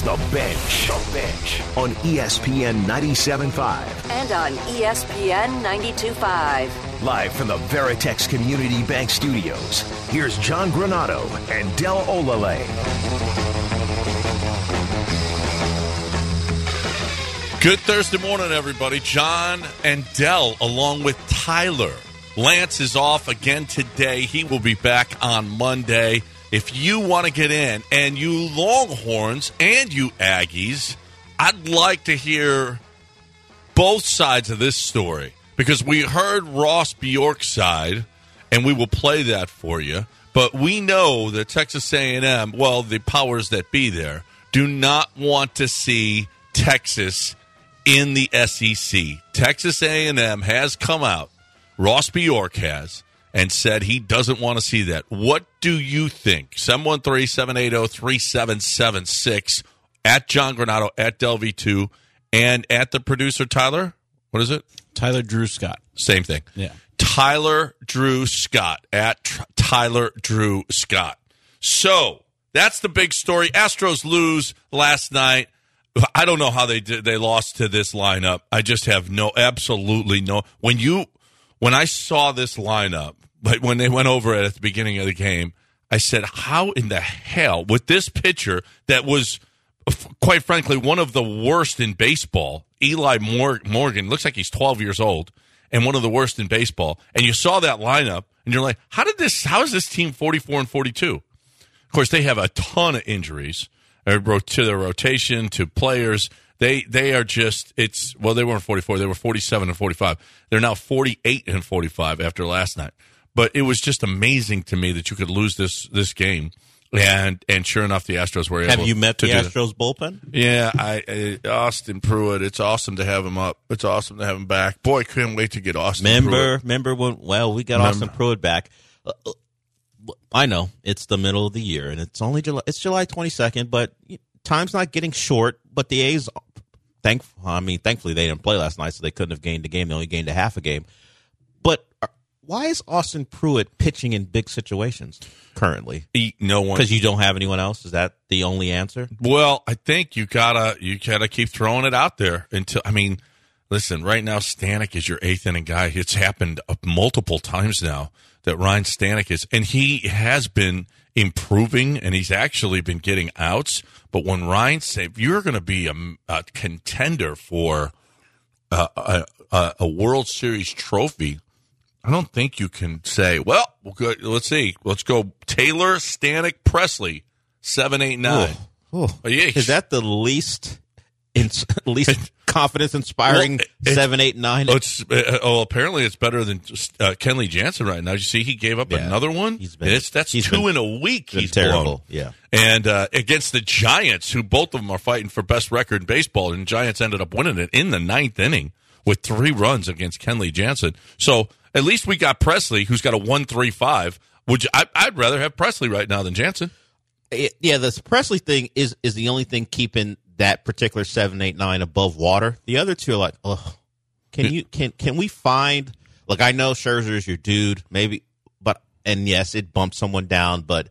The Bench on ESPN 97.5. And on ESPN 92.5. Live from the Veritex Community Bank Studios, here's John Granato and Del Olale. Good Thursday morning, everybody. John and Del, along with Tyler. Lance is off again today. He will be back on Monday. If you want to get in, and you Longhorns and you Aggies, I'd like to hear both sides of this story, because we heard Ross Bjork's side, and we will play that for you. But we know that Texas A&M, well, the powers that be there, do not want to see Texas in the SEC. Texas A&M has come out, Ross Bjork has, and said he doesn't want to see that. What do you think? 713-780-3776, at John Granato, at Delv2, and at the producer, Tyler. What is it? Tyler Drew Scott. Same thing. Yeah. Tyler Drew Scott, at Tyler Drew Scott. So, that's the big story. Astros lose last night. I don't know how they did. They lost to this lineup. I just have absolutely no. When I saw this lineup, but when they went over it at the beginning of the game, I said, how in the hell, with this pitcher that was, quite frankly, one of the worst in baseball, Eli Morgan, looks like he's 12 years old, and one of the worst in baseball, and you saw that lineup, and you're like, how is this team 44 and 42? Of course, they have a ton of injuries to their rotation, to players. They are just, they weren't 44, they were 47 and 45. They're now 48 and 45 after last night. But it was just amazing to me that you could lose this game, and sure enough, the Astros were able to do it. Have you met the Astros bullpen? Yeah, Austin Pruitt, it's awesome to have him up. It's awesome to have him back. Boy, couldn't wait to get Austin Pruitt. Remember when, we got Austin Pruitt back. I know, it's the middle of the year, and it's only July 22nd, but time's not getting short, but the A's, thankfully they didn't play last night, so they couldn't have gained a game. They only gained a half a game. But why is Austin Pruitt pitching in big situations currently? No one, because you don't have anyone else. Is that the only answer? Well, I think you gotta keep throwing it out there until. Listen, right now Stanek is your eighth inning guy. It's happened multiple times now that Ryan Stanek is, and he has been improving, and he's actually been getting outs. But when Ryan said, if you're going to be a contender for a World Series trophy, I don't think you can say, well, good, let's see. Let's go Taylor, Stanek, Presley, 7, 8, 9. Is that the least confidence-inspiring 7, 8, 9? Apparently it's better than Kenley Jansen right now. You see, he gave up another one. That's two in a week. He's terrible. Blown. Yeah, and against the Giants, who both of them are fighting for best record in baseball, and the Giants ended up winning it in the ninth inning with 3 runs against Kenley Jansen. So at least we got Presley, who's got a 1.35. I'd rather have Presley right now than Jansen. Yeah, the Presley thing is the only thing keeping that particular 7, 8, 9 above water. The other two are like, can we find, like, I know Scherzer's your dude, maybe, and yes, it bumped someone down, but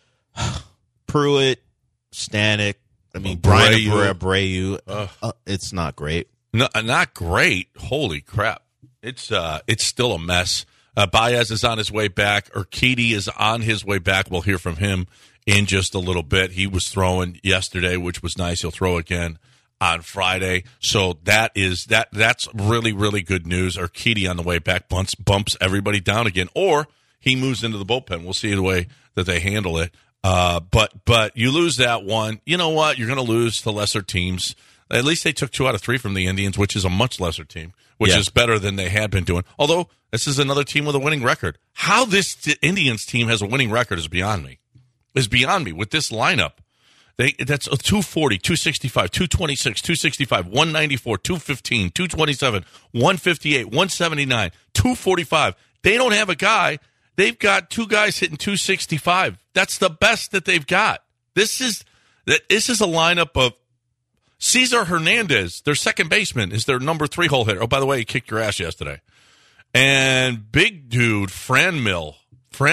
Pruitt, Stanek, Brian Abreu, it's not great. No, not great. Holy crap. It's still a mess. Baez is on his way back. Urquidy is on his way back. We'll hear from him in just a little bit. He was throwing yesterday, which was nice. He'll throw again on Friday. So that's really, really good news. Urquidy on the way back bumps everybody down again, or he moves into the bullpen. We'll see the way that they handle it. But you lose that one. You know what? You're going to lose to lesser teams. At least they took 2 out of 3 from the Indians, which is a much lesser team, which is better than they had been doing. Although this is another team with a winning record. How this Indians team has a winning record is beyond me. With this lineup. That's a 240, 265, 226, 265, 194, 215, 227, 158, 179, 245. They don't have a guy. They've got 2 guys hitting 265. That's the best that they've got. This is a lineup of Cesar Hernandez, their second baseman, is their number 3 hole hitter. Oh, by the way, he kicked your ass yesterday. And big dude, Franmil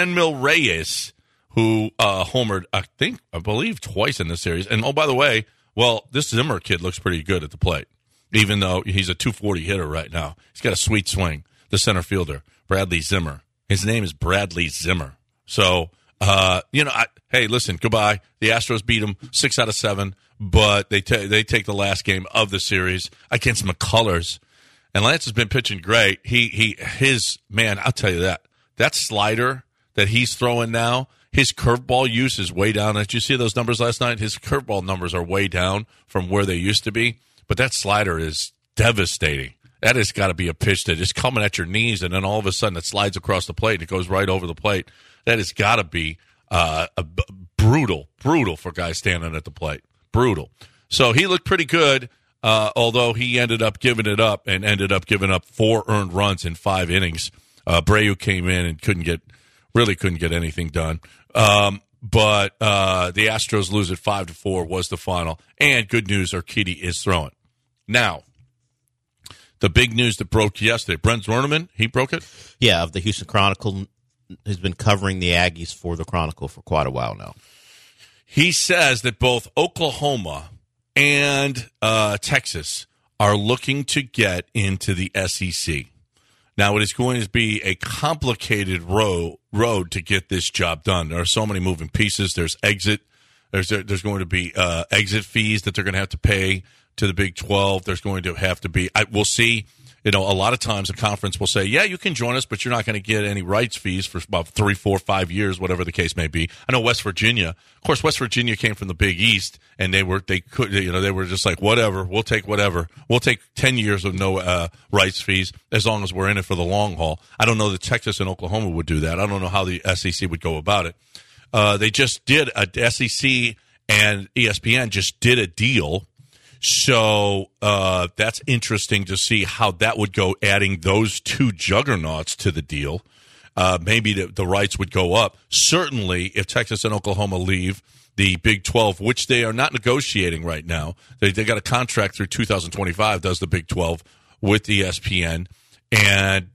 Reyes, who homered, I believe, twice in this series. And, oh, by the way, Well, this Zimmer kid looks pretty good at the plate, even though he's a 240 hitter right now. He's got a sweet swing. The center fielder, Bradley Zimmer. His name is Bradley Zimmer. So, hey, listen, goodbye. The Astros beat them 6 out of 7, but they take the last game of the series against McCullers. And Lance has been pitching great. Man, I'll tell you that slider that he's throwing now, his curveball use is way down. Did you see those numbers last night? His curveball numbers are way down from where they used to be, but that slider is devastating. That has got to be a pitch that is coming at your knees, and then all of a sudden it slides across the plate and it goes right over the plate. That has got to be brutal for guys standing at the plate. Brutal. So he looked pretty good, although he ended up giving it up and ended up giving up 4 earned runs in 5 innings. Abreu came in and couldn't get anything done. But the Astros lose it 5-4 was the final. And good news, Urquidy is throwing. Now, the big news that broke yesterday, Brent Zwerneman, he broke it? Yeah, of the Houston Chronicle, has been covering the Aggies for the Chronicle for quite a while now. He says that both Oklahoma and Texas are looking to get into the SEC. Now, it is going to be a complicated road to get this job done. There are so many moving pieces. There's exit. There's going to be exit fees that they're going to have to pay to the Big 12. There's going to have to be we'll see. A lot of times a conference will say, yeah, you can join us, but you're not going to get any rights fees for about 3, 4, 5 years, whatever the case may be. I know West Virginia. Of course, West Virginia came from the Big East, and they were just like, whatever, we'll take whatever. We'll take 10 years of no rights fees as long as we're in it for the long haul. I don't know that Texas and Oklahoma would do that. I don't know how the SEC would go about it. They just did SEC and ESPN just did a deal. So that's interesting to see how that would go, adding those 2 juggernauts to the deal. Maybe the rights would go up. Certainly, if Texas and Oklahoma leave the Big 12, which they are not negotiating right now, they got a contract through 2025, does the Big 12 with ESPN, and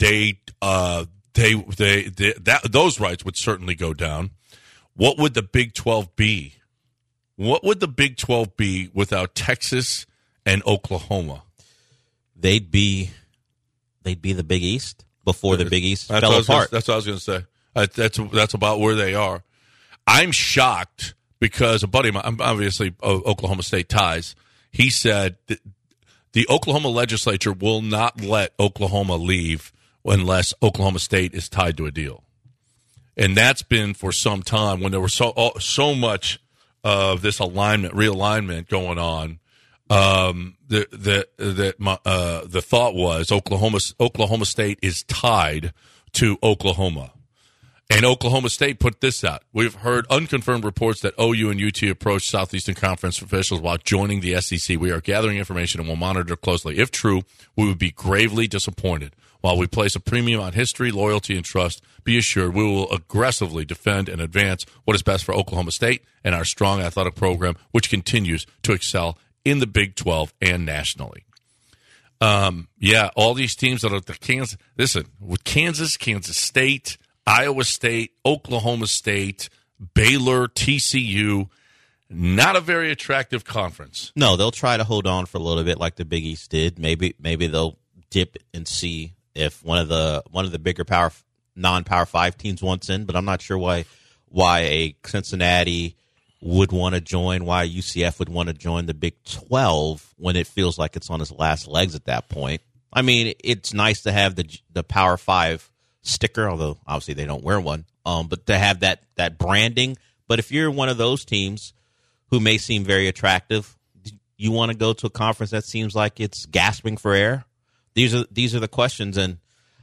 those rights would certainly go down. What would the Big 12 be? What would the Big 12 be without Texas and Oklahoma? They'd be the Big East before the Big East fell apart. That's what I was going to say. That's about where they are. I'm shocked because a buddy of mine, obviously Oklahoma State ties, he said that the Oklahoma legislature will not let Oklahoma leave unless Oklahoma State is tied to a deal. And that's been for some time when there was so much of this realignment going on. The thought was Oklahoma State is tied to Oklahoma. And Oklahoma State put this out. We've heard unconfirmed reports that OU and UT approached Southeastern Conference officials while joining the SEC. We are gathering information and will monitor closely. If true, we would be gravely disappointed. While we place a premium on history, loyalty, and trust, be assured we will aggressively defend and advance what is best for Oklahoma State and our strong athletic program, which continues to excel in the Big 12 and nationally. All these teams that are the Kansas. Listen, with Kansas State, Iowa State, Oklahoma State, Baylor, TCU, not a very attractive conference. No, they'll try to hold on for a little bit like the Big East did. Maybe they'll dip and see if one of the bigger non-Power 5 teams wants in, but I'm not sure why a Cincinnati would want to join, why UCF would want to join the Big 12 when it feels like it's on its last legs at that point. I mean, it's nice to have the Power 5 sticker, although obviously they don't wear one, but to have that branding. But if you're one of those teams who may seem very attractive, you want to go to a conference that seems like it's gasping for air? These are the questions, and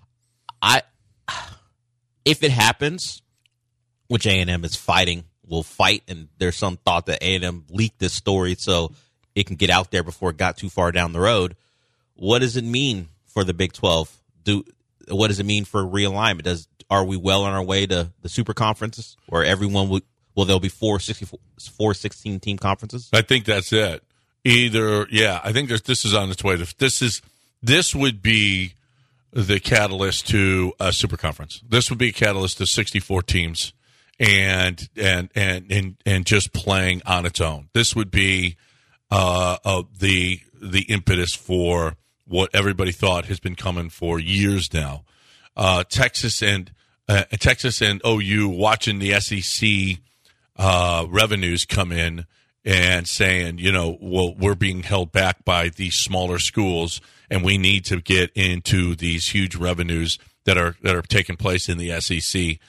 if it happens, which A&M is will fight, and there's some thought that A&M leaked this story so it can get out there before it got too far down the road. What does it mean for the Big 12? What does it mean for realignment? Are we well on our way to the super conferences, where everyone will there be 4 16-team conferences? I think that's it. I think this is on its way. This would be the catalyst to a super conference. This would be a catalyst to 64 teams and just playing on its own. This would be of the impetus for what everybody thought has been coming for years now. Texas and OU watching the SEC revenues come in and saying, well, we're being held back by these smaller schools, and we need to get into these huge revenues that are taking place in the SEC.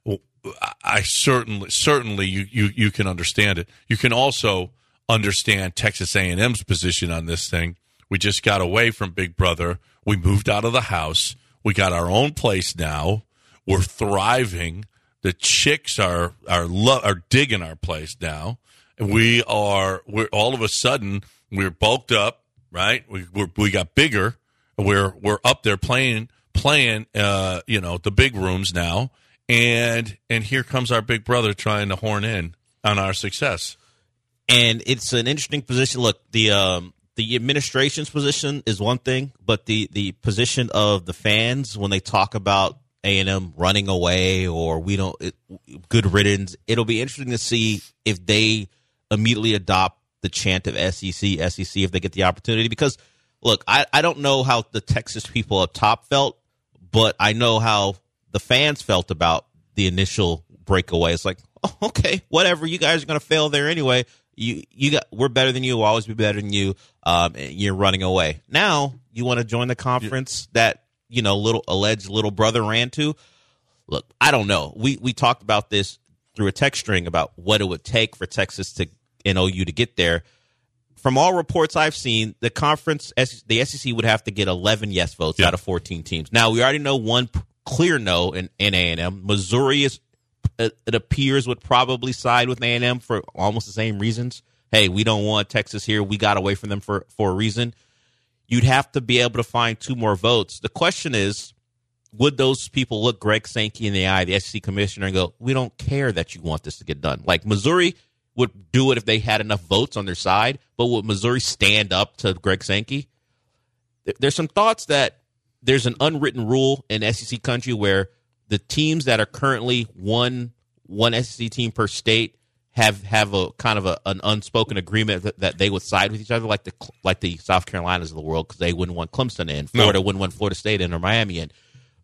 I certainly you can understand it. You can also understand Texas A&M's position on this thing. We just got away from Big Brother. We moved out of the house. We got our own place now. We're thriving. The chicks are digging our place now. We're all of a sudden we're bulked up, right? We got bigger. We're up there playing the big rooms now. And here comes our Big Brother trying to horn in on our success. And it's an interesting position. Look, the administration's position is one thing, but the position of the fans when they talk about A&M running away or good riddance, it'll be interesting to see if they immediately adopt the chant of SEC if they get the opportunity. Because, look, I don't know how the Texas people up top felt, but I know how the fans felt about the initial breakaway. It's like, oh, okay, whatever. You guys are going to fail there anyway. We're better than you. We'll always be better than you. You're running away. Now you want to join the conference that alleged little brother ran to. Look, I don't know. We talked about this through a text string about what it would take for Texas and OU to get there. From all reports I've seen, the conference, the SEC would have to get 11 yes votes out of 14 teams. Now we already know one clear no in A&M. Missouri it appears would probably side with A&M for almost the same reasons. Hey, we don't want Texas here. We got away from them for a reason. You'd have to be able to find 2 more votes. The question is, would those people look Greg Sankey in the eye, the SEC commissioner, and go, we don't care that you want this to get done? Like Missouri would do it if they had enough votes on their side, but would Missouri stand up to Greg Sankey? There's some thoughts that there's an unwritten rule in SEC country where the teams that are currently one SEC team per state have a kind of an unspoken agreement that they would side with each other, like the South Carolinas of the world, because they wouldn't want Clemson in, Florida wouldn't want Florida State in, or Miami in.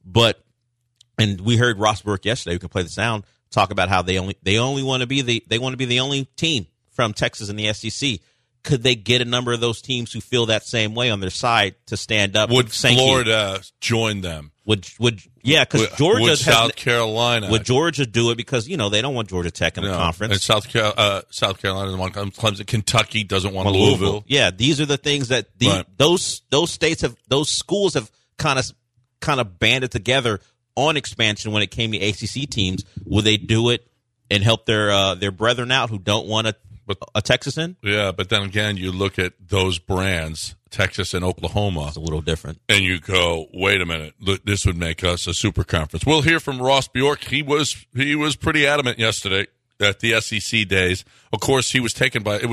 And we heard Ross Burke yesterday, who can play the sound, talk about how they want to be the only team from Texas in the SEC. Could they get a number of those teams who feel that same way on their side to stand up? Would Florida join them? Because Georgia would South Carolina. Would Georgia do it because they don't want Georgia Tech in the conference? And South Carolina doesn't want Clemson. Kentucky doesn't want Louisville. Yeah, these are the things that those schools have kind of banded together on expansion when it came to ACC teams. Will they do it and help their brethren out who don't want a Texas in? Yeah, but then again, you look at those brands, Texas and Oklahoma. It's a little different. And you go, wait a minute, this would make us a super conference. We'll hear from Ross Bjork. He was pretty adamant yesterday at the SEC days. Of course, he was taken by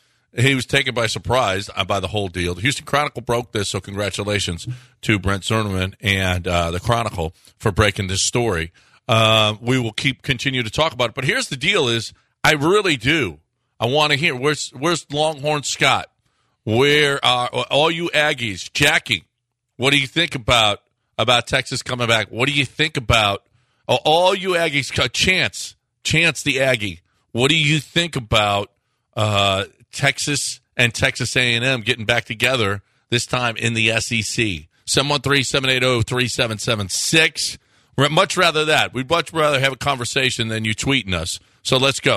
surprise by the whole deal. The Houston Chronicle broke this, so congratulations to Brent Zerneman and the Chronicle for breaking this story. We will continue to talk about it. But here's the deal is, I really do. I want to hear, where's Longhorn Scott? Where are all you Aggies? Jackie, what do you think about Texas coming back? What do you think about all you Aggies? Chance the Aggie. What do you think about Texas and Texas A&M getting back together this time in the SEC? 713-780-3776. Much rather that. We'd much rather have a conversation than you tweeting us. So let's go.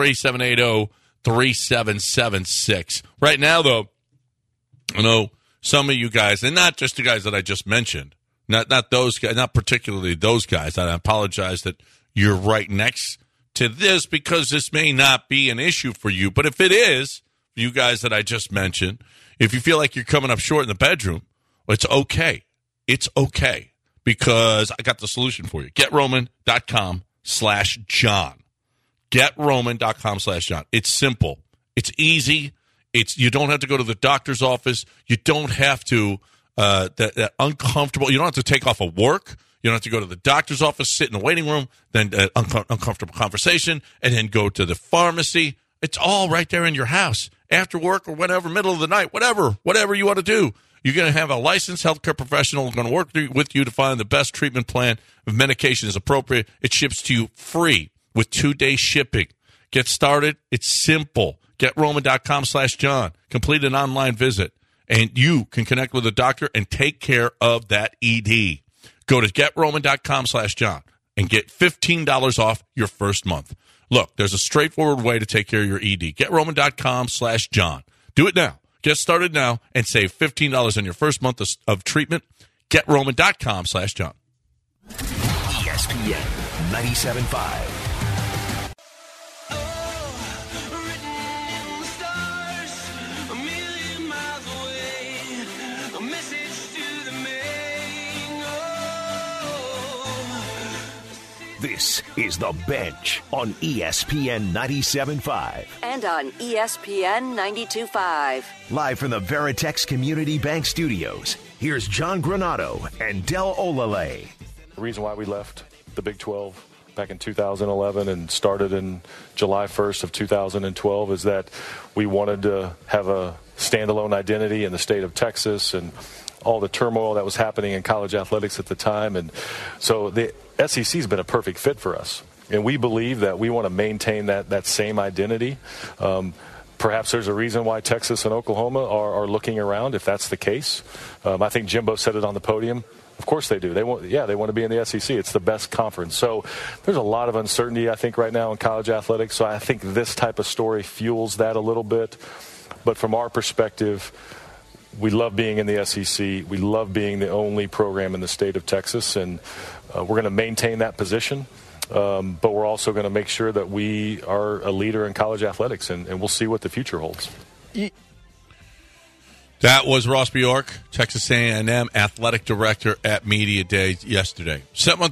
713-780-3776. Right now, though, I know some of you guys, and not just the guys that I just mentioned, not those guys, not particularly those guys. I apologize that you're right next to this because this may not be an issue for you. But if it is, you guys that I just mentioned, if you feel like you're coming up short in the bedroom, well, it's okay. It's okay because I got the solution for you. GetRoman.com/John. GetRoman.com/John. It's simple. It's easy. You don't have to go to the doctor's office. You don't have to that uncomfortable. You don't have to take off of work. You don't have to go to the doctor's office, sit in the waiting room, then uncomfortable conversation, and then go to the pharmacy. It's all right there in your house. After work or whenever, middle of the night, whatever you want to do. You're going to have a licensed healthcare professional going to work with you to find the best treatment plan. If medication is appropriate, it ships to you free with 2-day shipping. Get started. It's simple. GetRoman.com/John. Complete an online visit, and you can connect with a doctor and take care of that ED. Go to GetRoman.com/John and get $15 off your first month. Look, there's a straightforward way to take care of your ED. GetRoman.com/John. Do it now. Get started now and save $15 on your first month of treatment. GetRoman.com/John. ESPN 97.5. This is The Bench on ESPN 97.5. And on ESPN 92.5. Live from the Veritex Community Bank Studios, here's John Granato and Del Olale. The reason why we left the Big 12 back in 2011 and started in July 1st of 2012 is that we wanted to have a standalone identity in the state of Texas and all the turmoil that was happening in college athletics at the time. And so the SEC has been a perfect fit for us. And we believe that we want to maintain that same identity. Perhaps there's a reason why Texas and Oklahoma are looking around, if that's the case. I think Jimbo said it on the podium. Of course they do. They want to be in the SEC. It's the best conference. So there's a lot of uncertainty, I think, right now in college athletics. So I think this type of story fuels that a little bit. But from our perspective, we love being in the SEC. We love being the only program in the state of Texas, and we're going to maintain that position. But we're also going to make sure that we are a leader in college athletics, and we'll see what the future holds. That was Ross Bjork, Texas A&M Athletic Director at Media Day yesterday.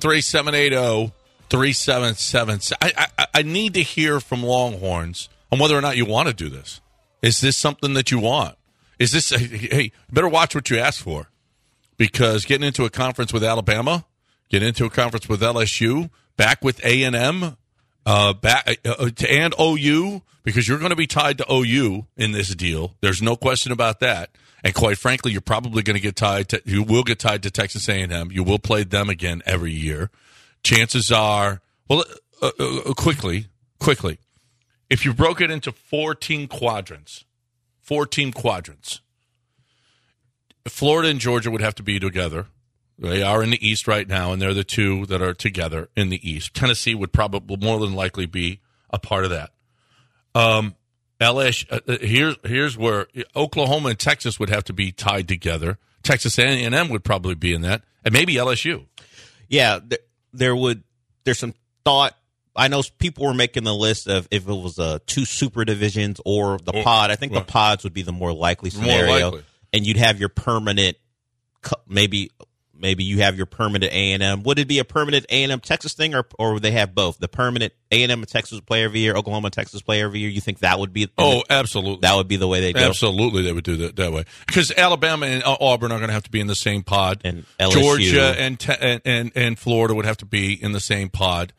713-780-3776. I need to hear from Longhorns on whether or not you want to do this. Is this something that you want? Is this, hey, you better watch what you ask for, because getting into a conference with Alabama, getting into a conference with LSU, back with A&M, and OU, because you're going to be tied to OU in this deal. There's no question about that. And quite frankly, you're probably going to get tied to, you will get tied to Texas A&M. You will play them again every year. Chances are, well, quickly, if you broke it into 4-team quadrants, Florida and Georgia would have to be together. They are in the East right now, and they're the two that are together in the East. Tennessee would probably more than likely be a part of that. LSU, here's where Oklahoma and Texas would have to be tied together. Texas A&M would probably be in that, and maybe LSU. Yeah, there's some thought. I know people were making the list of if it was 2 super divisions or the pod. I think the pods would be the more likely scenario. More likely. And you'd have your permanent, maybe you have your permanent A&M. Would it be a permanent A&M Texas thing, or would they have both? The permanent A&M and Texas play every year, Oklahoma and Texas play every year? You think that would be? Absolutely. That would be the way they do. Absolutely, they would do that way, because Alabama and Auburn are going to have to be in the same pod, and LSU. Georgia and Florida would have to be in the same pod.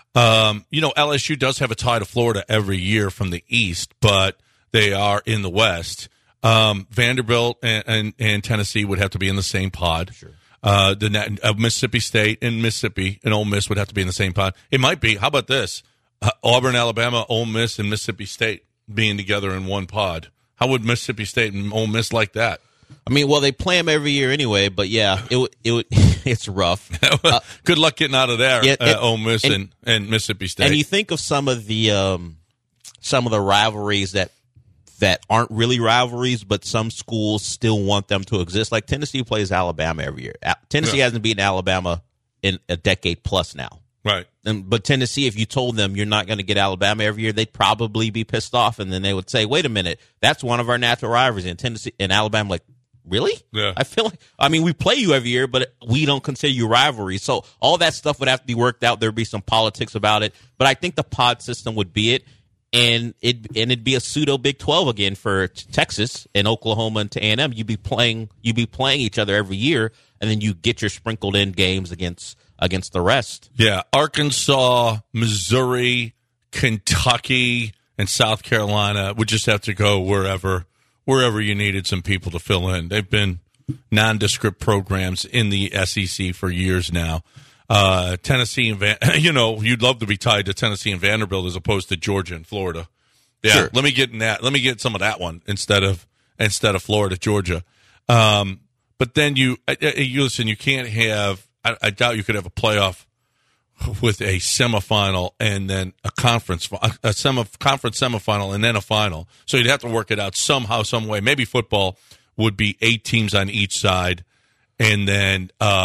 LSU does have a tie to Florida every year from the East, but they are in the West. Vanderbilt and Tennessee would have to be in the same pod. Sure. Mississippi State and Mississippi and Ole Miss would have to be in the same pod. It might be. How about this? Auburn, Alabama, Ole Miss, and Mississippi State being together in one pod. How would Mississippi State and Ole Miss like that? I mean, well, they play them every year anyway, but yeah, it it's rough. Good luck getting out of there, Ole Miss and Mississippi State. And you think of some of the rivalries that aren't really rivalries, but some schools still want them to exist. Like Tennessee plays Alabama every year. Tennessee hasn't beaten Alabama in a decade plus now. Right. But Tennessee, if you told them you're not going to get Alabama every year, they'd probably be pissed off, and then they would say, "Wait a minute, that's one of our natural rivalries." In Tennessee and Alabama, like, really? Yeah. I feel like, we play you every year, but we don't consider you rivalry. So all that stuff would have to be worked out. There'd be some politics about it, but I think the pod system would be it. And it'd be a pseudo Big 12 again for Texas and Oklahoma and to A&M. You'd be playing each other every year, and then you get your sprinkled in games against the rest. Yeah, Arkansas, Missouri, Kentucky, and South Carolina would just have to go wherever you needed some people to fill in. They've been nondescript programs in the SEC for years now. Tennessee and you'd love to be tied to Tennessee and Vanderbilt as opposed to Georgia and Florida. Yeah, sure. Let me get in that. Let me get some of that one instead of Florida, Georgia. But then you listen. You can't have. I doubt you could have a playoff with a semifinal and then a conference semifinal and then a final. So you'd have to work it out somehow, some way. Maybe football would be 8 teams on each side, and then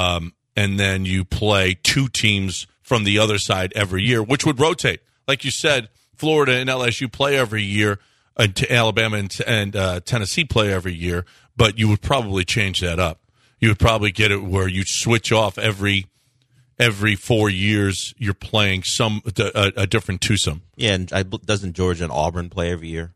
you play 2 teams from the other side every year, which would rotate. Like you said, Florida and LSU play every year, and Alabama and Tennessee play every year, but you would probably change that up. You would probably get it where you switch off every 4 years. You're playing a different twosome. Yeah, and doesn't Georgia and Auburn play every year?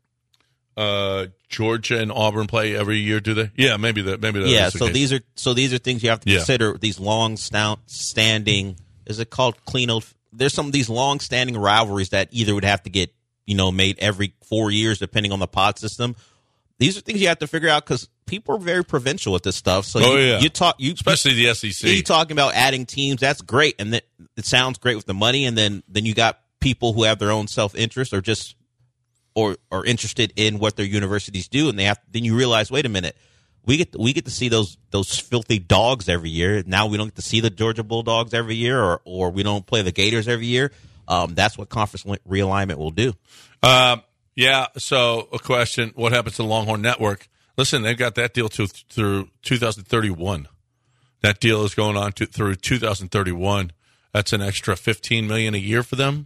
Georgia and Auburn play every year, do they? Yeah, maybe that. Yeah, so these are things you have to consider. These long-standing. Is it called clean? There's some of these long-standing rivalries that either would have to get made every 4 years, depending on the pod system. These are things you have to figure out because people are very provincial with this stuff. So especially the SEC. You talking about adding teams, that's great, and it sounds great with the money, and then you got people who have their own self-interest or just or are interested in what their universities do, and then you realize, wait a minute, we get to see those filthy dogs every year. Now we don't get to see the Georgia Bulldogs every year, or we don't play the Gators every year. That's what conference realignment will do. Yeah, so a question, what happens to the Longhorn Network? Listen, they've got that deal through 2031. That deal is going on through 2031. That's an extra $15 million a year for them.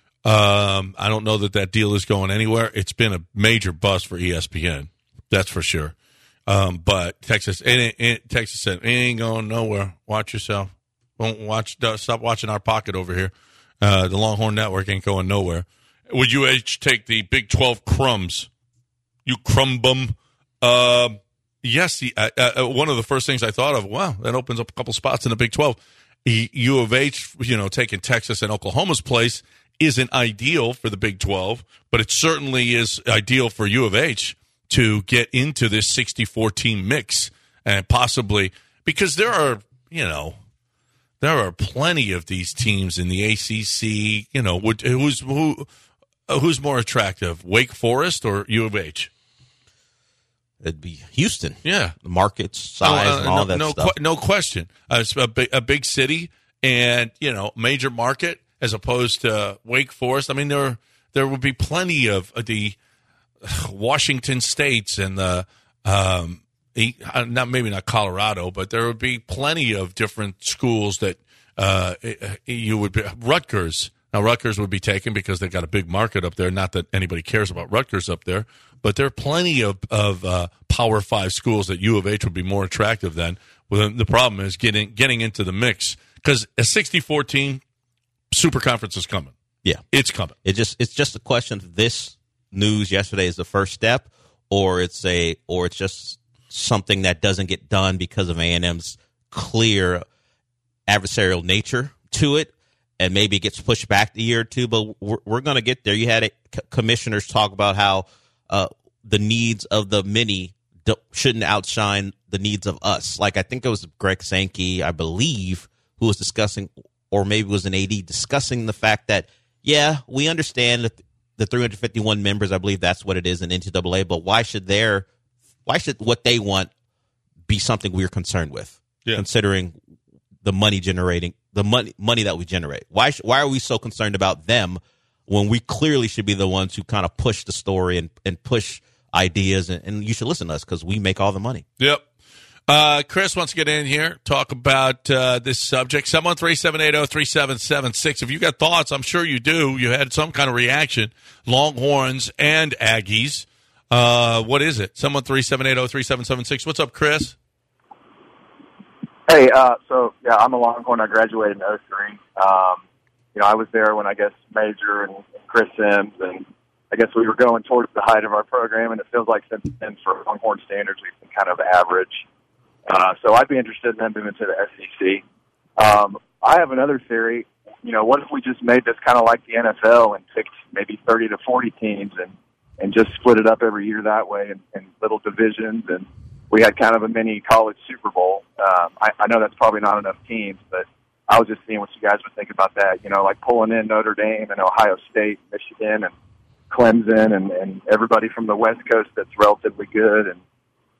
I don't know that deal is going anywhere. It's been a major bust for ESPN, that's for sure. But Texas said, it ain't going nowhere. Watch yourself. Stop watching our pocket over here. The Longhorn Network ain't going nowhere. Would you take the Big 12 crumbs? You crumb bum. Yes. One of the first things I thought of, wow, that opens up a couple spots in the Big 12. U of H, taking Texas and Oklahoma's place isn't ideal for the Big 12, but it certainly is ideal for U of H to get into this 64-team mix and possibly because there are plenty of these teams in the ACC. Who's more attractive, Wake Forest or U of H? It'd be Houston. Yeah. The market size and all that stuff. No question. It's a big city and, major market as opposed to Wake Forest. I mean, there would be plenty of the Washington States and the maybe not Colorado, but there would be plenty of different schools that you would be. Rutgers. Now, Rutgers would be taken because they've got a big market up there. Not that anybody cares about Rutgers up there, but there are plenty of Power 5 schools that U of H would be more attractive than. Well, the problem is getting into the mix because a 64-team super conference is coming. Yeah, it's coming. It's just a question of this news yesterday is the first step, or it's just something that doesn't get done because of A&M's clear adversarial nature to it. And maybe it gets pushed back a year or two, but we're going to get there. You had commissioners talk about how the needs of the many shouldn't outshine the needs of us. Like I think it was Greg Sankey, I believe, who was discussing, or maybe it was an AD, discussing the fact that, yeah, we understand that the 351 members, I believe that's what it is in NCAA, but why should what they want be something we're concerned with, considering the money that we generate? Why are we so concerned about them when we clearly should be the ones who kind of push the story and push ideas, and you should listen to us because we make all the money. Yep. Chris wants to get in here, talk about this subject. 713-780-3776. If you got thoughts, I'm sure you do. You had some kind of reaction. Longhorns and Aggies. What is it? 713-780-3776. What's up, Chris? Hey, I'm a Longhorn. I graduated in 2003. I was there when, Major and Chris Sims, and I guess we were going towards the height of our program, and it feels like since then, for Longhorn standards, we've been kind of average. So I'd be interested in them moving to the SEC. I have another theory. what if we just made this kind of like the NFL and picked maybe 30 to 40 teams and just split it up every year that way in little divisions, and we had kind of a mini college Super Bowl. I know that's probably not enough teams, but I was just seeing what you guys would think about that, like pulling in Notre Dame and Ohio State, Michigan, and Clemson, and everybody from the West Coast that's relatively good. And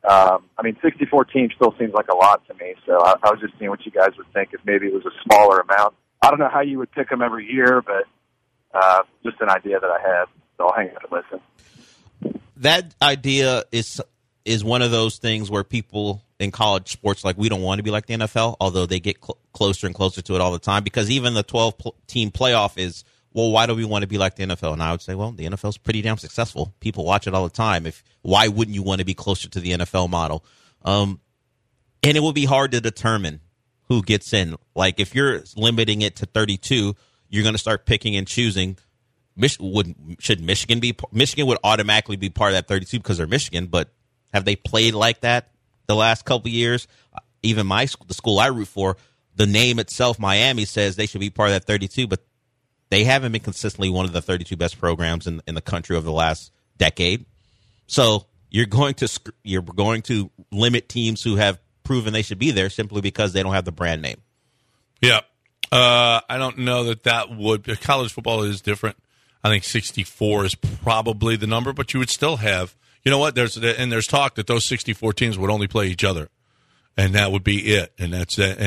64 teams still seems like a lot to me, so I was just seeing what you guys would think if maybe it was a smaller amount. I don't know how you would pick them every year, but just an idea that I had, so I'll hang out and listen. That idea is one of those things where people in college sports, we don't want to be like the NFL, although they get closer and closer to it all the time, because even the 12-team playoff is, well, why do we want to be like the NFL? And I would say, well, the NFL is pretty damn successful. People watch it all the time. Why wouldn't you want to be closer to the NFL model? And it would be hard to determine who gets in. If you're limiting it to 32, you're going to start picking and choosing. Should Michigan be? Michigan would automatically be part of that 32 because they're Michigan, but have they played like that the last couple of years? Even the school I root for, the name itself, Miami, says they should be part of that 32, but they haven't been consistently one of the 32 best programs in the country over the last decade. So you're going to limit teams who have proven they should be there simply because they don't have the brand name. Yeah. I don't know that would – college football is different. I think 64 is probably the number, but you would still have – you know what? There's talk that those 64 teams would only play each other, and that would be it. And that's it.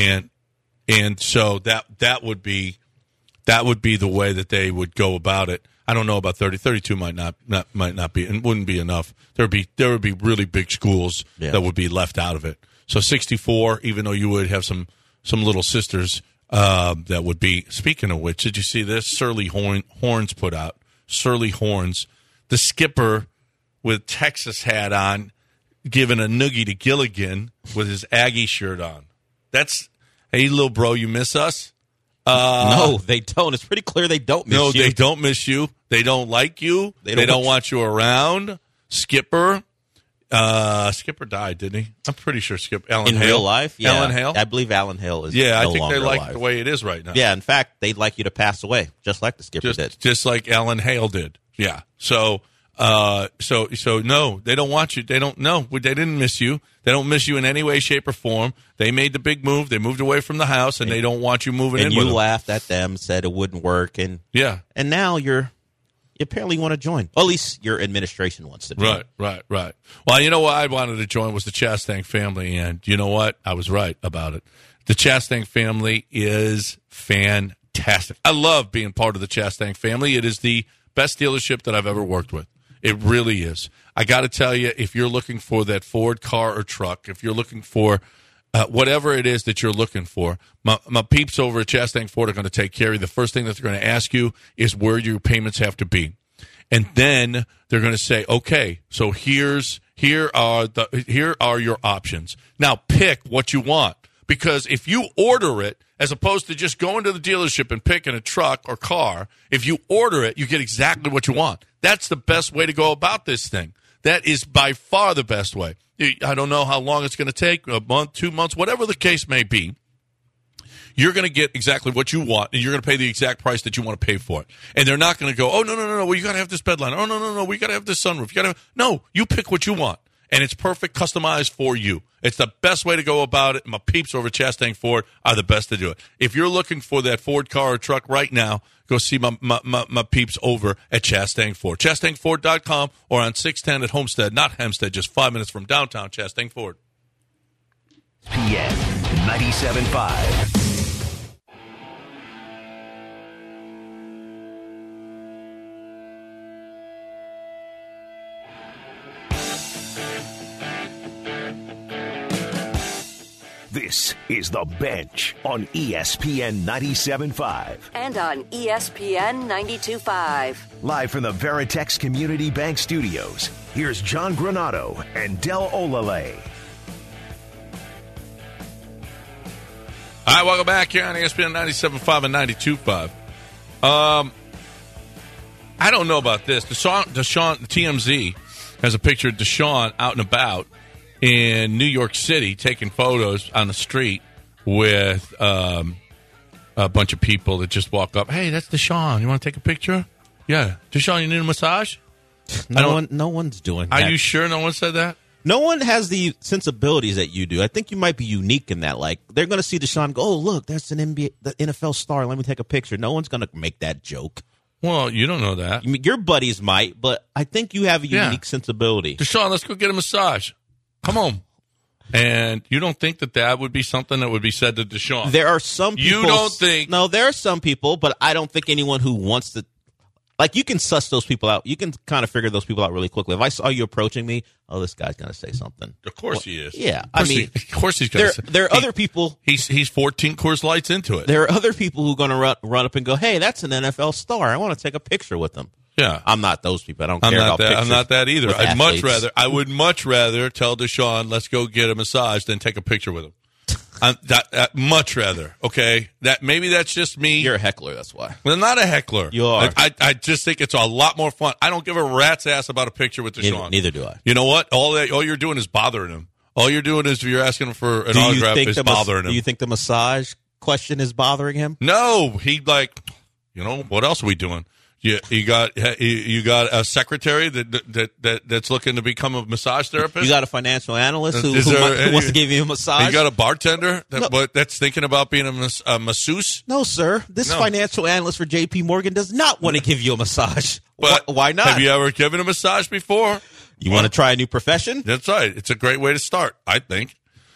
And so that would be the way that they would go about it. I don't know about 30. 32 might not be, and wouldn't be enough. There would be really big schools that would be left out of it. So 64, even though you would have some little sisters that would be. Speaking of which, did you see this? Surly Horns put out. Surly Horns, the skipper with Texas hat on, giving a noogie to Gilligan with his Aggie shirt on. Hey, little bro, you miss us? No, they don't. It's pretty clear they don't miss you. No, they don't miss you. They don't like you. They don't want you around. Skipper. Skipper died, didn't he? I'm pretty sure Alan in Hale. Real life? Yeah. Alan Hale? I believe Alan Hale is I no think longer they like alive. the way it is right now. Yeah, in fact, they'd like you to pass away, just like the skipper did. Just like Alan Hale did. Yeah. So no, they don't want you. They don't. No, they didn't miss you. They don't miss you in any way, shape, or form. They made the big move. They moved away from the house, and they don't want you moving in with them. And you laughed at them, said it wouldn't work, and now you apparently want to join. Well, at least your administration wants to join. Right. Well, you know what I wanted to join was the Chastang family, and you know what? I was right about it. The Chastang family is fantastic. I love being part of the Chastang family. It is the best dealership that I've ever worked with. It really is. I got to tell you, if you're looking for that Ford car or truck, if you're looking for whatever it is that you're looking for, my peeps over at Chastang Ford are going to take care of you. The first thing that they're going to ask you is where your payments have to be. And then they're going to say, okay, so here are your options. Now pick what you want. Because if you order it, as opposed to just going to the dealership and picking a truck or car, if you order it, you get exactly what you want. That's the best way to go about this thing. That is by far the best way. I don't know how long it's going to take, a month, 2 months, whatever the case may be. You're going to get exactly what you want, and you're going to pay the exact price that you want to pay for it. And they're not going to go, oh, no, well, you got to have this bedline. Oh, no, we got to have this sunroof. No, you pick what you want. And it's perfect, customized for you. It's the best way to go about it. My peeps over at Chastang Ford are the best to do it. If you're looking for that Ford car or truck right now, go see my peeps over at Chastang Ford. ChastangFord.com or on 610 at Homestead, not Hempstead, just 5 minutes from downtown Chastang Ford. PN 97.5. This is The Bench on ESPN 97.5. And on ESPN 92.5. Live from the Veritex Community Bank Studios, here's John Granato and Del Olale. All right, welcome back here on ESPN 97.5 and 92.5. I don't know about this. Deshaun TMZ has a picture of Deshaun out and about in New York City taking photos on the street with a bunch of people that just walk up. Hey, that's Deshaun. You want to take a picture? Yeah, Deshaun, you need a massage? No one's doing that. Are you sure no one said that? No one has the sensibilities that you do. I think you might be unique in that. Like, they're going to see Deshaun and go, oh, look, that's the NFL star. Let me take a picture. No one's going to make that joke. Well, you don't know that. I mean, your buddies might, but I think you have a unique sensibility. Deshaun, let's go get a massage. Come on. And you don't think that would be something that would be said to Deshaun? There are some people. You don't think? No, there are some people, but I don't think anyone who wants to. Like, you can suss those people out. You can kind of figure those people out really quickly. If I saw you approaching me, oh, this guy's going to say something. Of course he is. Yeah. Of course he's going to say. There are other people. He's 14 Coors Lights into it. There are other people who are going to run up and go, hey, that's an NFL star. I want to take a picture with them. Yeah. I'm not those people. I don't care about pictures. I'm not that either. I would much rather tell Deshaun, let's go get a massage than take a picture with him. Much rather. Okay, maybe that's just me. You're a heckler. That's why. Well, I'm not a heckler. You are. I just think it's a lot more fun. I don't give a rat's ass about a picture with Deshaun. Neither do I. You know what? All you're doing is bothering him. All you're doing is if you're asking him for an autograph is bothering him. Do you think the massage question is bothering him? No, he what else are we doing? You got a secretary that's looking to become a massage therapist. You got a financial analyst who wants to give you a massage. You got a bartender that's thinking about being a masseuse. No, sir. This financial analyst for J.P. Morgan does not want to give you a massage. Why not? Have you ever given a massage before? You want to try a new profession? That's right. It's a great way to start, I think.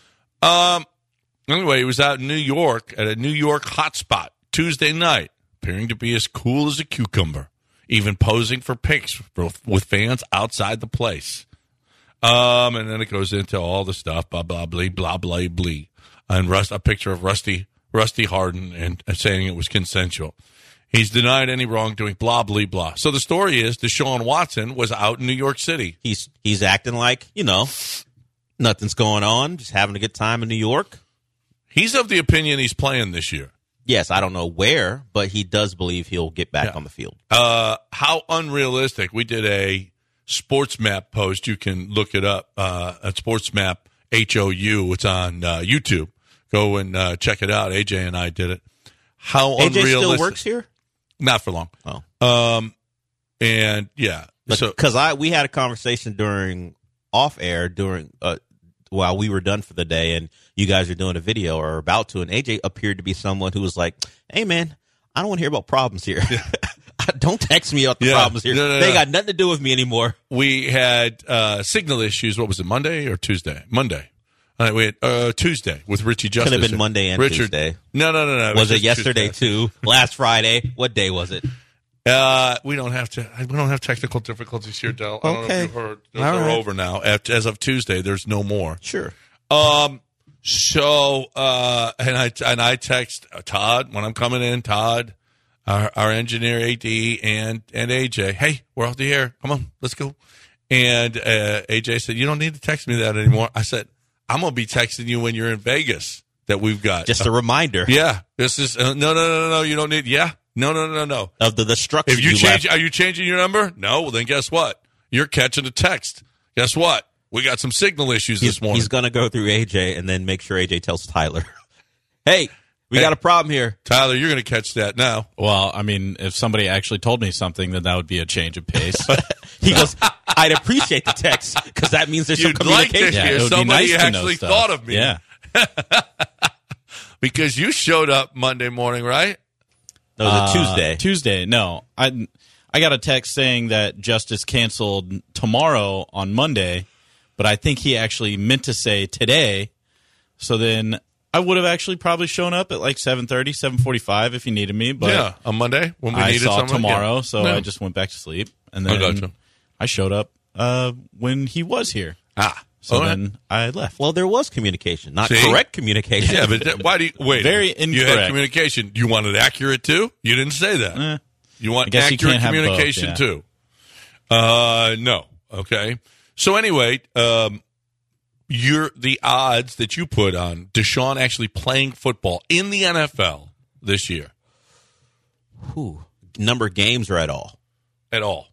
Anyway, he was out in New York at a New York hotspot Tuesday night, appearing to be as cool as a cucumber, even posing for pics with fans outside the place. And then it goes into all the stuff, blah, blah, blah, blah, blah, blah. And a picture of Rusty Harden and saying it was consensual. He's denied any wrongdoing, blah, blah, blah. So the story is Deshaun Watson was out in New York City. He's acting like, nothing's going on, just having a good time in New York. He's of the opinion he's playing this year. Yes, I don't know where, but he does believe he'll get back on the field. How unrealistic. We did a Sports Map post. You can look it up at Sports Map HOU. It's on YouTube. Go and check it out. AJ and I did it. How AJ unrealistic. Still works here? Not for long. Oh. And, yeah. Because we had a conversation during off-air while we were done for the day, and you guys are doing a video or about to, and AJ appeared to be someone who was like, hey, man, I don't want to hear about problems here. Don't text me about the problems here. They got nothing to do with me anymore. We had signal issues. What was it, Monday or Tuesday? Monday. We had Tuesday with Richie Justice. Could have been Monday and Tuesday. No. Was it yesterday, too? Last Friday? What day was it? We don't have technical difficulties here, Del. Okay. I don't know if you've heard. They're over now. As of Tuesday, there's no more. Sure. So I text Todd when I'm coming in, Todd, our engineer AD and AJ, hey, we're off the air. Come on, let's go. And AJ said, you don't need to text me that anymore. I said, I'm going to be texting you when you're in Vegas that we've got. Just a reminder. Yeah. This is no. You don't need. Yeah. No. Of the destruction. If you change, are you changing your number? No. Well, then guess what? You're catching a text. Guess what? We got some signal issues this morning. He's going to go through AJ and then make sure AJ tells Tyler, hey, we got a problem here. Tyler, you're going to catch that now. Well, I mean, if somebody actually told me something, then that would be a change of pace. He goes, I'd appreciate the text because that means there's some communication. Like to hear somebody actually thought of me. Yeah. Because you showed up Monday morning, right? No, it was a Tuesday. Tuesday, no. I got a text saying that Justice canceled tomorrow on Monday, but I think he actually meant to say today. So then I would have actually probably shown up at like 7:30, 7:45 if you needed me. But yeah, on Monday when we needed someone. I saw tomorrow, yeah. so I just went back to sleep. And then I showed up when he was here. So then I left. Well, there was communication, not correct communication. Yeah, but why do you wait? Very incorrect. You had communication. You wanted accurate too? You didn't say that. You want accurate communication too? No. Okay. So anyway, the odds that you put on Deshaun actually playing football in the NFL this year. Number of games or at all? At all.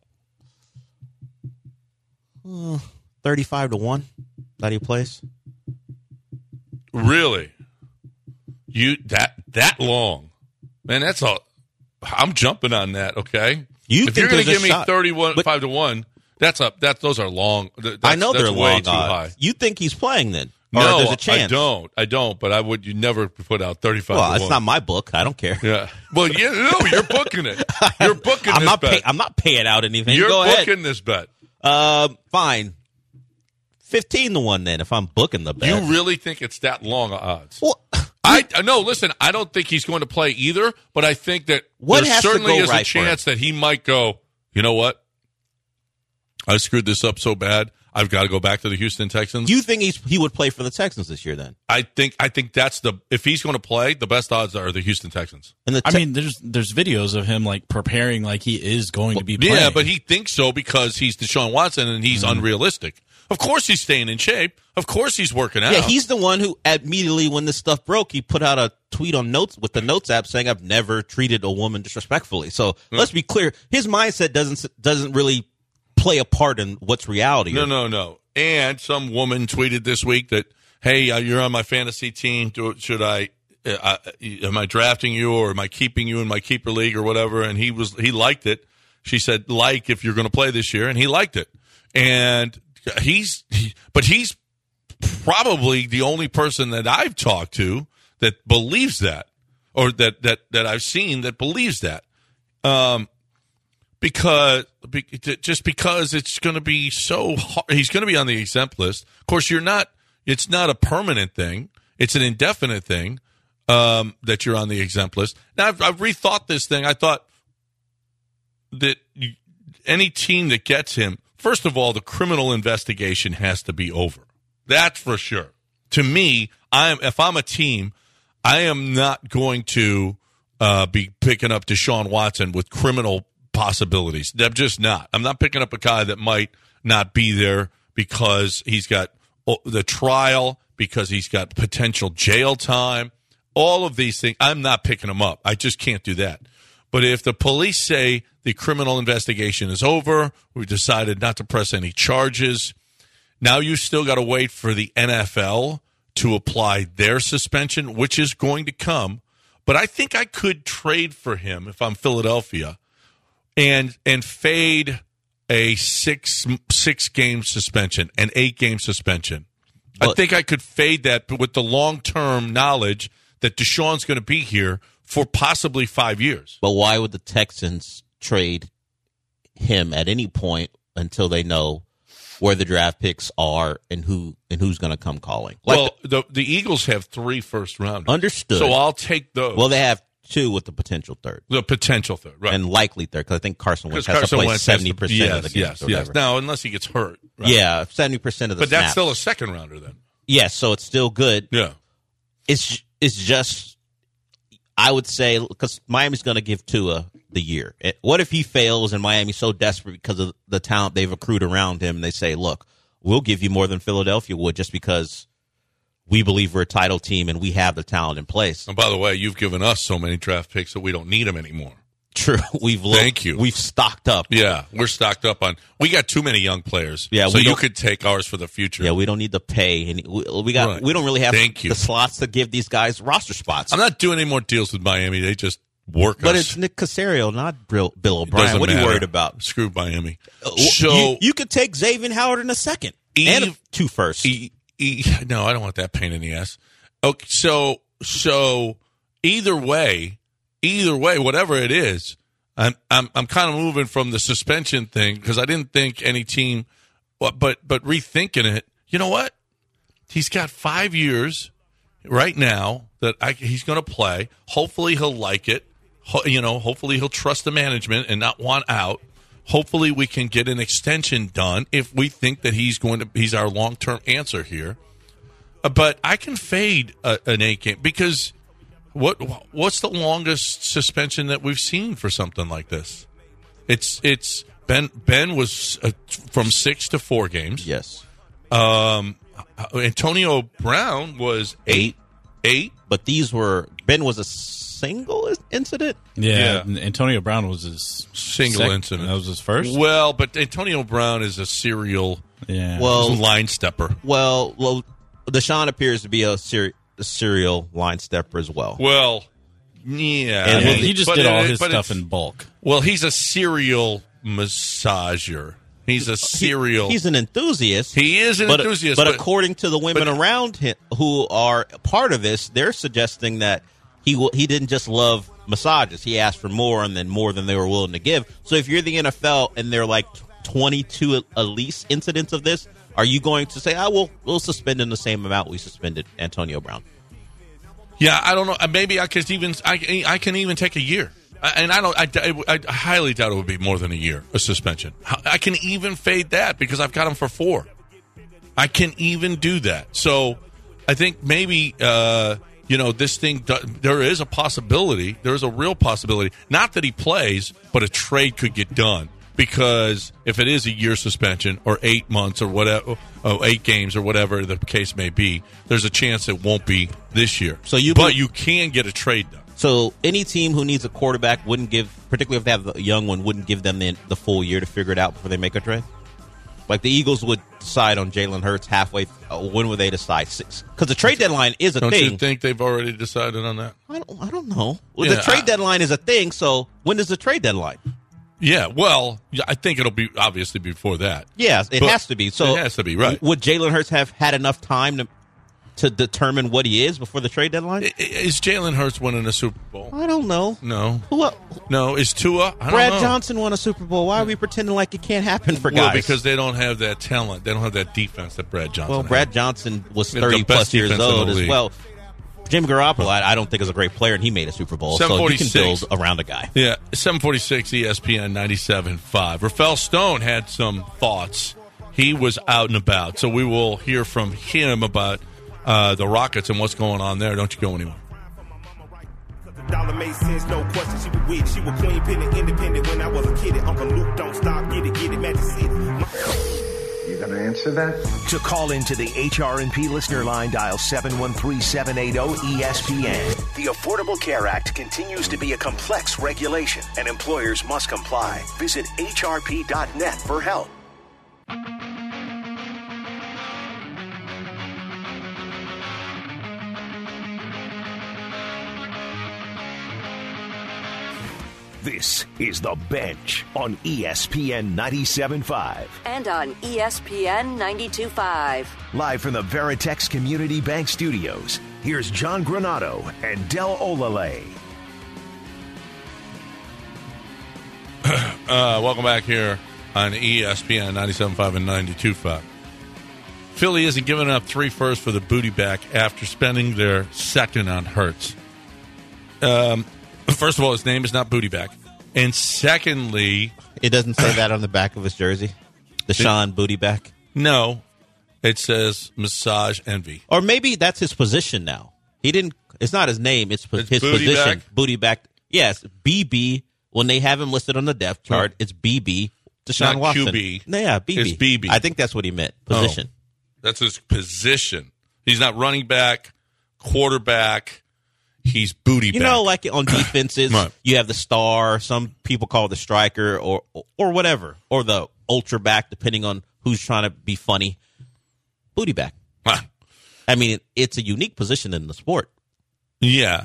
35-1 that he plays. Really? You that long? Man, that's all. I'm jumping on that. Okay, If you're going to give me shot, 5-1, those are long. I know they're way long too odds. high. You think he's playing then? No, or there's a chance. I don't. But you never put out 35-1. Well, it's not my book. I don't care. Yeah. Well, you're booking it. You're booking this bet. I'm not paying out anything. You're Go ahead. booking this bet. Fine. 15-1 then. If I'm booking the bet, You really think it's that long odds? Well, Listen, I don't think he's going to play either, but I think that What there has to certainly go is right a for him? chance that he might go, you know what? I screwed this up so bad. I've got to go back to the Houston Texans. you think he would play for the Texans this year then? I think that's if he's going to play, the best odds are the Houston Texans. And I mean, there's videos of him like preparing like he is going to be playing. Yeah, but he thinks so because he's Deshaun Watson and he's unrealistic. Of course he's staying in shape. Of course he's working out. Yeah, he's the one who immediately when this stuff broke, he put out a tweet on Notes with the Notes app saying, "I've never treated a woman disrespectfully." So let's be clear, his mindset doesn't really play a part in what's reality. No. And some woman tweeted this week that, "Hey, you're on my fantasy team. Should I? Am I drafting you or am I keeping you in my keeper league or whatever?" And he liked it. She said, "Like if you're going to play this year," and he liked it. And he's probably the only person that I've talked to that believes that, or that I've seen that believes that. Because it's going to be so hard. He's going to be on the exempt list. Of course, it's not a permanent thing. It's an indefinite thing that you're on the exempt list. Now, I've rethought this thing. I thought that any team that gets him, first of all, the criminal investigation has to be over. That's for sure. To me, if I'm a team, I am not going to be picking up Deshaun Watson with criminal possibilities. I'm just not. I'm not picking up a guy that might not be there because he's got the trial, because he's got potential jail time, all of these things. I'm not picking him up. I just can't do that. But if the police say the criminal investigation is over, we decided not to press any charges, now you still got to wait for the NFL to apply their suspension, which is going to come. But I think I could trade for him if I'm Philadelphia and fade a six game suspension, an 8-game suspension. I think I could fade that with the long-term knowledge that Deshaun's going to be here for possibly 5 years. But why would the Texans trade him at any point until they know where the draft picks are and who's going to come calling? The Eagles have 3 first-rounders. Understood. So I'll take those. Well, they have 2 with the potential third. The potential third, right. And likely third, because I think Carson Wentz has to play 70% of the games. Yes. Now, unless he gets hurt. Right? Yeah, 70% of the But snaps. that's still a second-rounder then. Yes, so it's still good. Yeah. It's just, I would say, because Miami's going to give Tua the year. What if he fails and Miami's so desperate because of the talent they've accrued around him, and they say, look, we'll give you more than Philadelphia would just because we believe we're a title team and we have the talent in place. And by the way, you've given us so many draft picks that we don't need them anymore. True. Thank you. We've stocked up. Yeah, we're stocked up on. We got too many young players. Yeah, so you could take ours for the future. Yeah, we don't need to pay. We don't really have the slots to give these guys roster spots. I'm not doing any more deals with Miami. They just work us. But it's Nick Caserio, not Bill O'Brien. What are you worried about? Screw Miami. So you could take Xavier Howard in a second and 2 firsts. No, I don't want that pain in the ass. Okay, so either way, whatever it is, I'm kind of moving from the suspension thing because I didn't think any team, but rethinking it, you know what? He's got 5 years right now that he's going to play. Hopefully he'll like it. Hopefully he'll trust the management and not want out. Hopefully we can get an extension done if we think that he's our long-term answer here. But I can fade an 8-game because what's the longest suspension that we've seen for something like this? It's Ben was from 6 to 4 games. Yes. Antonio Brown was 8. But Ben was a single incident? Yeah. Antonio Brown was his single incident. That was his first? Well, but Antonio Brown is a serial line stepper. Well, Deshaun appears to be a serial line stepper as well. Well, Yeah, And I mean, he just but did all it- his but stuff it's- in bulk. Well, he's a serial massager. He's a serial. He's an enthusiast. He is an enthusiast, But but- according to the women around him who are part of this, they're suggesting that he didn't just love massages. He asked for more and then more than they were willing to give. So if you're the NFL and they're like 22 at least incidents of this, are you going to say, we'll suspend in the same amount we suspended Antonio Brown? Yeah, I don't know. Maybe I can even take a year. And I highly doubt it would be more than a year, a suspension. I can even fade that because I've got him for 4. I can even do that. So I think maybe, this thing, there is a possibility. There is a real possibility. Not that he plays, but a trade could get done. Because if it is a year suspension or 8 months or whatever, 8 games or whatever the case may be, there's a chance it won't be this year. But you can get a trade done. So any team who needs a quarterback wouldn't give, particularly if they have a young one, wouldn't give them the full year to figure it out before they make a trade? Like the Eagles would decide on Jalen Hurts halfway. When would they decide? 6? Because the trade deadline is a thing. Don't you think they've already decided on that? I don't know. Well, the trade deadline is a thing, so when is the trade deadline? Yeah, well, I think it'll be obviously before that. Yes, it has to be. So it has to be, right. Would Jalen Hurts have had enough time to determine what he is before the trade deadline? Is Jalen Hurts winning a Super Bowl? I don't know. No. Who? No, is Tua? I don't Brad know. Johnson won a Super Bowl. Why are we pretending like it can't happen for guys? Well, because they don't have that talent. They don't have that defense that Brad Johnson Well, had. Brad Johnson was They're the 30 plus best years defense in the old as league. well. Jimmy Garoppolo, I don't think is a great player, and he made a Super Bowl, so you can 746. build around a guy. Yeah, 746 ESPN 97.5. Rafael Stone had some thoughts. He was out and about, so we will hear from him about the Rockets and what's going on there. Don't you go anywhere. Dollar made sense, no question. She was with, she was queen, penny, independent when I was a kid. Uncle Luke, don't stop, get it, Magic City. You gonna answer that? To call into the HRNP listener line, dial 713-780-ESPN. The Affordable Care Act continues to be a complex regulation, and employers must comply. Visit hrp.net for help. This is The Bench on ESPN 97.5. And on ESPN 92.5. Live from the Veritex Community Bank Studios, here's John Granato and Del Olale. Welcome back here on ESPN 97.5 and 92.5. Philly isn't giving up 3 firsts for the booty back after spending their second on Hurts. First of all, his name is not Booty Back. And secondly... It doesn't say that on the back of his jersey? Deshaun Booty Back? No. It says Massage Envy. Or maybe that's his position now. He didn't... It's not his name. It's his Booty position. Back? Booty Back. Yes, BB. When they have him listed on the depth chart, it's BB. Deshaun Not Watson. QB. No, yeah, BB. It's BB. I think that's what he meant. Position. Oh, that's his position. He's not running back, quarterback. He's booty back. You know, like on defenses, Right. you have the star. Some people call it the striker or whatever. Or the ultra back, depending on who's trying to be funny. Booty back. Ah. I mean, it's a unique position in the sport. Yeah.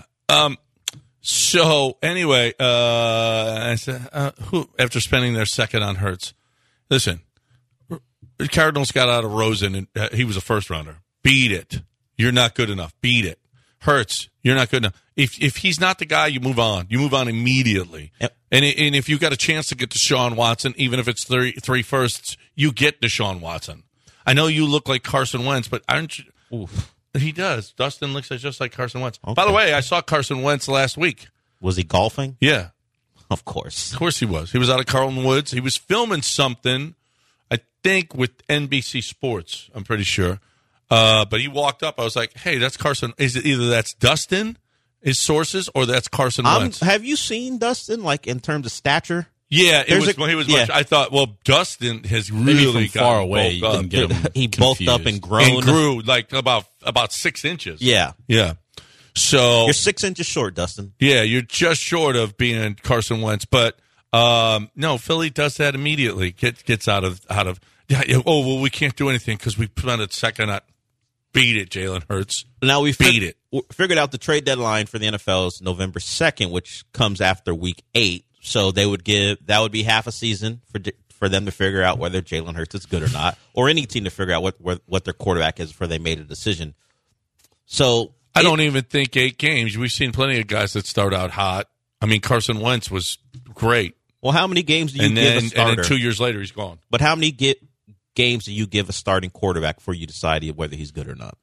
So anyway, I said, who after spending their second on Hurts? Listen, the Cardinals got out of Rosen, and he was a first rounder. Beat it. You're not good enough. Beat it. Hurts, you're not good enough. If he's not the guy, you move on. You move on immediately. Yep. And if you got a chance to get Deshaun Watson, even if it's three firsts, you get Deshaun Watson. I know you look like Carson Wentz, but aren't you? Oof. He does. Dustin looks just like Carson Wentz. Okay. By the way, I saw Carson Wentz last week. Was he golfing? Yeah. Of course. Of course he was. He was out of Carlton Woods. He was filming something, I think, with NBC Sports, I'm pretty sure. But he walked up. I was like, hey, that's Carson. Is it either that's Dustin, his sources, or that's Carson Wentz? Have you seen Dustin, like, in terms of stature? Yeah, he was yeah. much. I thought, well, Dustin has Maybe really from far gotten away, you bulked didn't up. get him He bulked up and grown. And grew like about 6 inches. Yeah. Yeah. So You're 6 inches short, Dustin. yeah, you're just short of being Carson Wentz, but no, Philly does that immediately. Gets out of. Yeah, oh well, we can't do anything because we spent a second on. Beat it, Jalen Hurts. Now Beat it. figured out the trade deadline for the NFL is November 2nd, which comes after Week 8. So that would be half a season for them to figure out whether Jalen Hurts is good or not, or any team to figure out what their quarterback is before they made a decision. So I don't even think 8 games. We've seen plenty of guys that start out hot. I mean, Carson Wentz was great. Well, how many games do you give a starter? And then 2 years later, he's gone. But how many games do you give a starting quarterback before you decide whether he's good or not?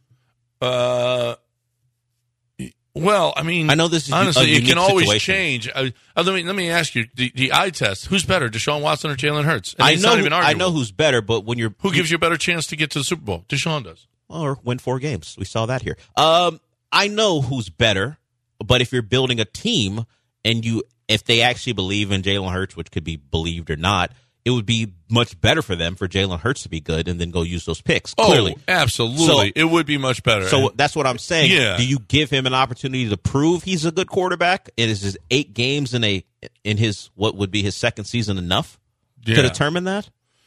Well, I mean, I know this is honestly, it can always situation. change. Let me ask you the eye test. Who's better, Deshaun Watson or Jalen Hurts? I know who's better, but who gives you a better chance to get to the Super Bowl? Deshaun does, or win 4 games. We saw that here. I know who's better, but if you're building a team and if they actually believe in Jalen Hurts, which could be believed or not, it would be much better for them for Jalen Hurts to be good and then go use those picks. Clearly. Oh, absolutely. So, it would be much better. So that's what I'm saying. Yeah. Do you give him an opportunity to prove he's a good quarterback? It is his 8 games in his what would be his second season enough to determine that?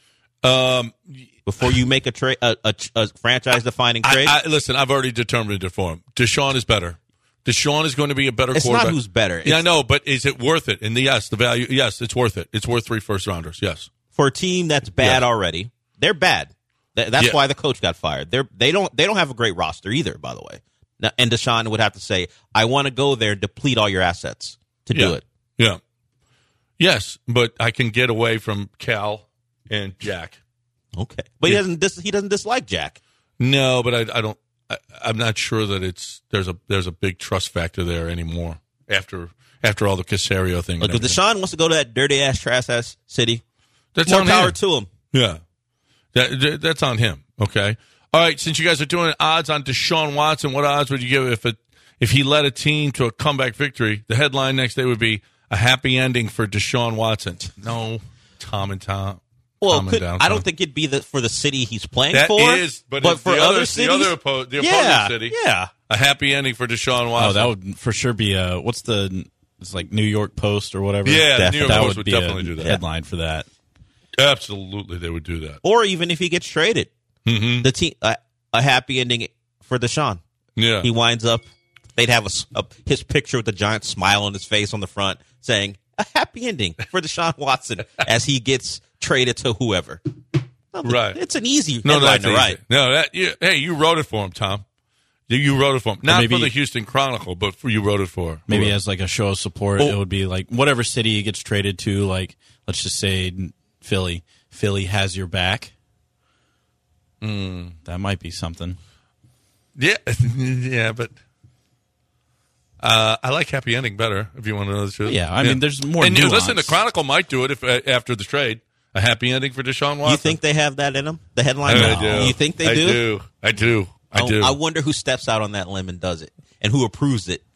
Before you make a franchise-defining trade? Listen, I've already determined it for him. Deshaun is better. Deshaun is going to be a better quarterback. It's not who's better. Yeah, I know, but is it worth it? And the value, yes, it's worth it. It's worth 3 first-rounders, yes. For a team that's bad already, they're bad. That's why the coach got fired. They don't have a great roster either, by the way. Now, and Deshaun would have to say, I want to go there and deplete all your assets to do it. Yeah. Yes, but I can get away from Cal and Jack. Okay. But he doesn't dislike Jack. No, but I don't. I'm not sure that there's a big trust factor there anymore after all the Caserio thing. Look, if Deshaun wants to go to that dirty ass trash ass city, that's more on power him. to him. Yeah, that's on him. Okay, all right. Since you guys are doing odds on Deshaun Watson, what odds would you give if he led a team to a comeback victory? The headline next day would be a happy ending for Deshaun Watson. No, Tom and Tom. Well, I don't think it'd be for the city he's playing for. That is, but for other cities, the opposing city. Yeah, a happy ending for Deshaun Watson. Oh, that would for sure be it's like New York Post or whatever. Yeah, New York Post would be definitely do that. Headline for that. Absolutely, they would do that. Or even if he gets traded, the team a happy ending for Deshaun. Yeah, he winds up. They'd have his picture with a giant smile on his face on the front, saying a happy ending for Deshaun Watson as he gets traded to whoever. Right, it's an easy headline to write. No, hey, you wrote it for him, Tom. You wrote it for him, not for the Houston Chronicle, but you wrote it for. Maybe as like a show of support, it would be like whatever city he gets traded to. Like let's just say Philly. Philly has your back. That might be something. Yeah, but I like happy ending better. If you want to know the truth, yeah. I mean, there's more. And nuance. Listen, the Chronicle might do it if after the trade, a happy ending for Deshaun Watson. You think they have that in them? The headline? I do. You think they do? I do. I wonder who steps out on that limb and does it, and who approves it.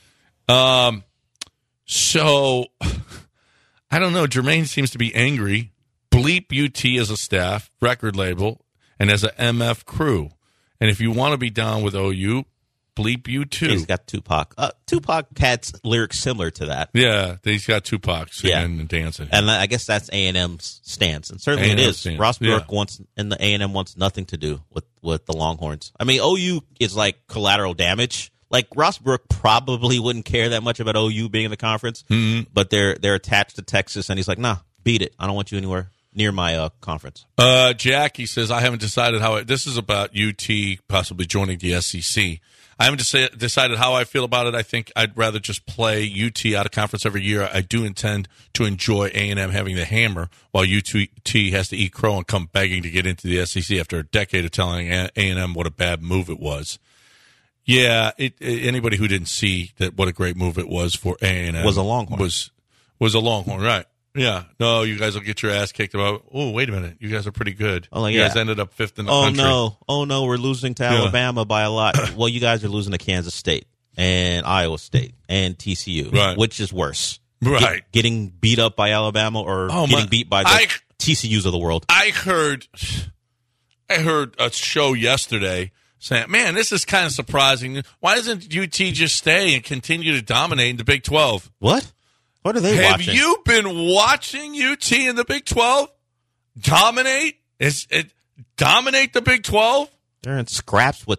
So I don't know. Jermaine seems to be angry. Bleep UT as a staff, record label, and as a MF crew. And if you want to be down with OU, bleep you too. He's got Tupac. Tupac had lyrics similar to that. Yeah, he's got Tupac singing and dancing. And I guess that's A&M's stance, and certainly it is. Stance. Ross Burke and the A&M wants nothing to do with the Longhorns. I mean, OU is like collateral damage. Like Ross Burke probably wouldn't care that much about OU being in the conference, but they're attached to Texas, and he's like, nah, beat it. I don't want you anywhere near my conference. Jack, he says, I haven't decided how this is about UT possibly joining the SEC. I haven't decided how I feel about it. I think I'd rather just play UT out of conference every year. I do intend to enjoy A&M having the hammer while UT has to eat crow and come begging to get into the SEC after a decade of telling A&M what a bad move it was. Yeah, anybody who didn't see that what a great move it was for A&M was a Longhorn. Was a Longhorn, right? Yeah. No, you guys will get your ass kicked about. Oh, wait a minute. You guys are pretty good. Oh, you guys ended up 5th in the country. Oh, no. We're losing to Alabama by a lot. Well, you guys are losing to Kansas State and Iowa State and TCU, right. Which is worse. Right. Getting beat up by Alabama or getting beat by the TCUs of the world. I heard a show yesterday saying, man, this is kind of surprising. Why doesn't UT just stay and continue to dominate in the Big 12? What? What are they watching? Have you been watching UT in the Big 12 dominate? Dominate the Big 12? They're in scraps with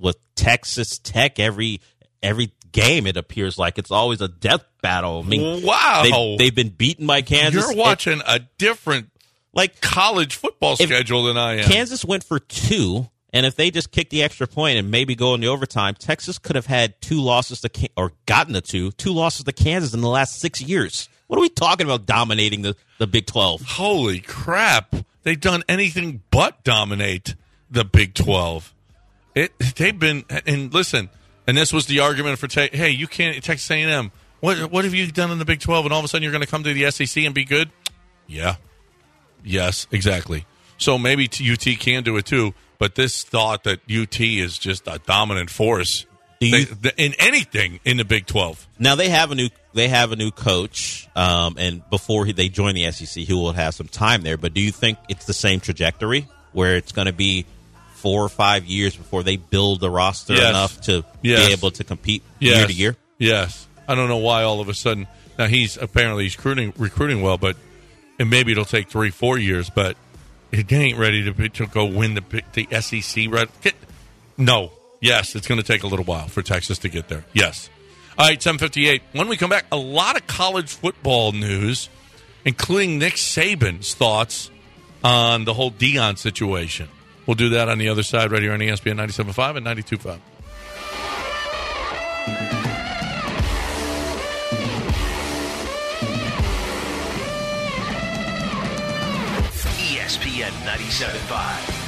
with Texas Tech every game. It appears like it's always a death battle. I mean, wow, they've been beaten by Kansas. You're watching a different college football schedule than I am. Kansas went for 2. And if they just kick the extra point and maybe go into overtime, Texas could have had 2 losses or gotten the 2 losses to Kansas in the last 6 years. What are we talking about dominating the Big 12? Holy crap. They've done anything but dominate the Big 12. They've been, and listen, and this was the argument for, hey, you can't, Texas A&M, what have you done in the Big 12 and all of a sudden you're going to come to the SEC and be good? Yeah. Yes, exactly. So maybe UT can do it too. But this thought that UT is just a dominant force in anything in the Big 12. Now they have a new coach, and before they join the SEC, he will have some time there. But do you think it's the same trajectory where it's going to be 4 or 5 years before they build the roster enough to be able to compete year to year? Yes. I don't know why all of a sudden. Now he's recruiting well, but and maybe it'll take 3-4 years, but. It ain't ready to go win the SEC. Right? No. Yes, it's going to take a little while for Texas to get there. Yes. All right, 7:58. When we come back, a lot of college football news, including Nick Saban's thoughts on the whole Deion situation. We'll do that on the other side right here on ESPN 97.5 and 92.5. ESPN 97.5.